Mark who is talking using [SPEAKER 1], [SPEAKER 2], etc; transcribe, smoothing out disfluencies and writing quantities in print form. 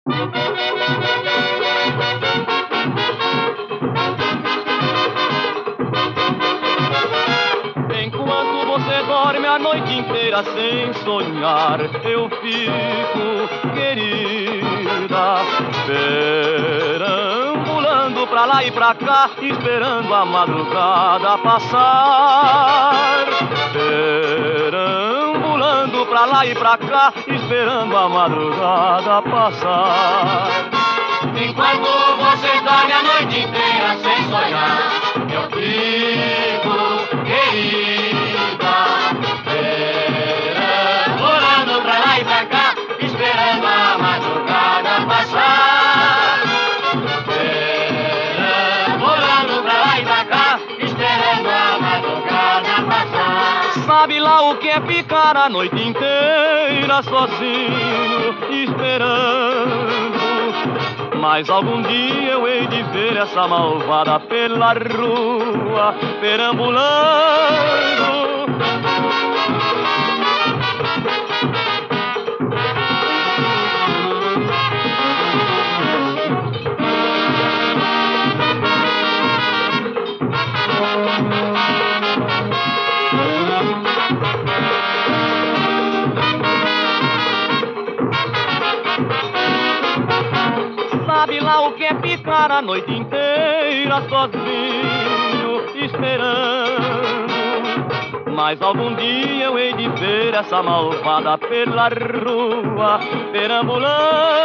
[SPEAKER 1] Enquanto você dorme a noite inteira sem sonhar, eu fico, querida, perambulando pra lá e pra cá, esperando a madrugada passar. Perambulando pra lá e pra cá, esperando a madrugada passar.
[SPEAKER 2] Enquanto você dorme a noite inteira sem sonhar, eu fico, querida, perambulando pra lá e pra cá, esperando a madrugada passar. Perambulando pra lá e pra cá, esperando a madrugada passar.
[SPEAKER 1] Sabe lá o que é ficar a noite inteira sozinho, esperando. Mas algum dia eu hei de ver essa malvada pela rua, perambulando. Sabe lá o que é ficar a noite inteira sozinho, esperando. Mas algum dia eu hei de ver essa malvada pela rua, perambulando.